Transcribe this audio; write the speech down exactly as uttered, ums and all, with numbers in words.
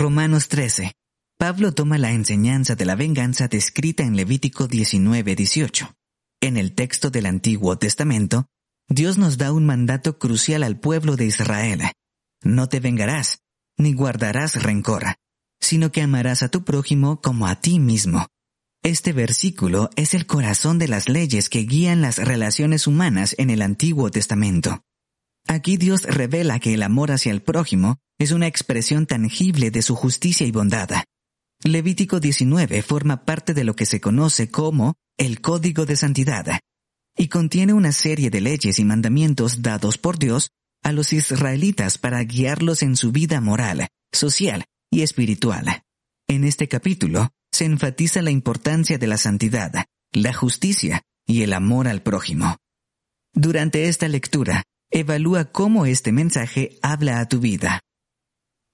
Romanos trece. Pablo toma la enseñanza de la venganza descrita en Levítico diecinueve dieciocho. En el texto del Antiguo Testamento, Dios nos da un mandato crucial al pueblo de Israel. No te vengarás, ni guardarás rencor, sino que amarás a tu prójimo como a ti mismo. Este versículo es el corazón de las leyes que guían las relaciones humanas en el Antiguo Testamento. Aquí Dios revela que el amor hacia el prójimo es una expresión tangible de su justicia y bondad. Levítico diecinueve forma parte de lo que se conoce como el Código de Santidad y contiene una serie de leyes y mandamientos dados por Dios a los israelitas para guiarlos en su vida moral, social y espiritual. En este capítulo se enfatiza la importancia de la santidad, la justicia y el amor al prójimo. Durante esta lectura, evalúa cómo este mensaje habla a tu vida.